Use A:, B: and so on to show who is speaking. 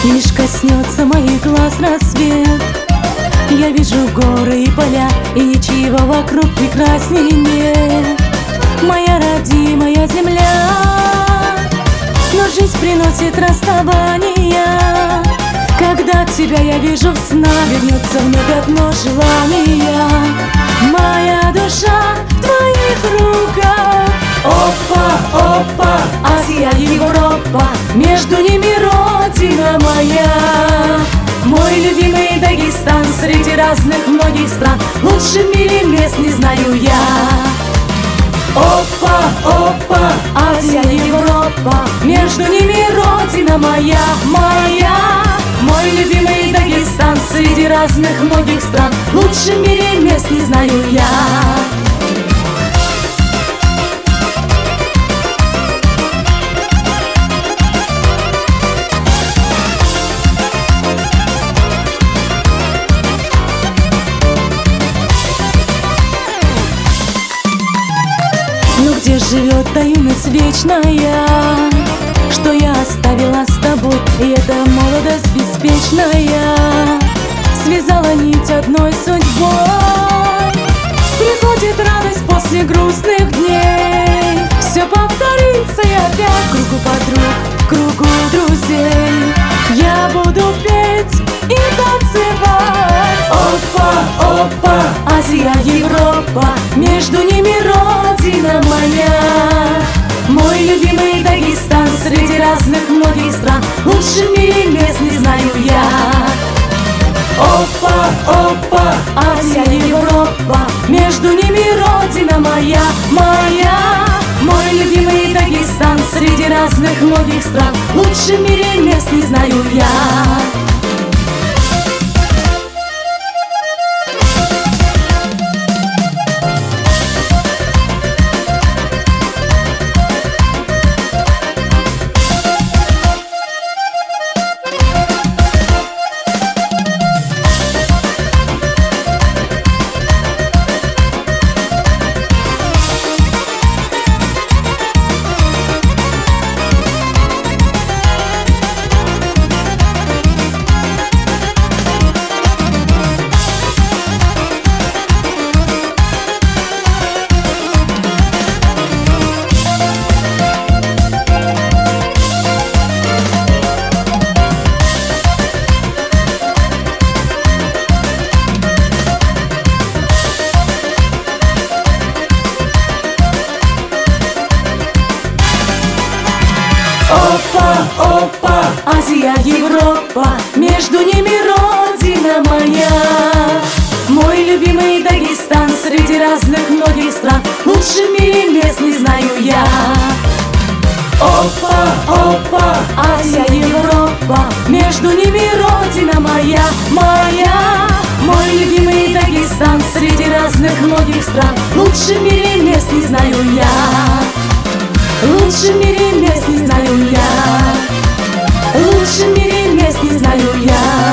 A: Лишь коснется моих глаз рассвет, я вижу горы и поля, и ничего вокруг прекрасней нет. Моя родимая земля, но жизнь приносит расставания. Когда тебя я вижу в снах, вернется вновь одно желание. Моя душа в твоих руках. Опа, опа, Азия, Европа, между ними родина моя. Мой любимый Дагестан среди разных многих стран, лучше в мире мест не знаю я. Опа, опа, Азия, Европа, между ними родина моя, моя. Мой любимый Дагестан среди разных многих стран, лучше в мире мест не знаю я. Ну где живет та юность вечная, что я оставила с тобой, и эта молодость беспечная связала нить одной судьбой. Приходит радость после грустных дней, все повторится и опять. В кругу подруг, в кругу друзей я буду петь и танцевать. Опа, опа, Азия, Европа, между ними родина моя. Мой любимый Дагестан среди разных многих стран, лучше в мире мест не знаю я. Опа, опа, Азия, Европа, между ними родина моя, моя. Мой любимый Дагестан среди разных многих стран, лучше в мире мест не знаю я. Опа, опа, Азия, Европа, между ними родина моя. Мой любимый Дагестан среди разных многих стран, лучше в мире мест не знаю я. Опа, опа, Азия, Европа, между ними родина моя, моя. Мой любимый Дагестан среди разных многих стран, лучше в мире мест не знаю я. Лучше в мире мест не знаю я. Лучше в мире мест не знаю я.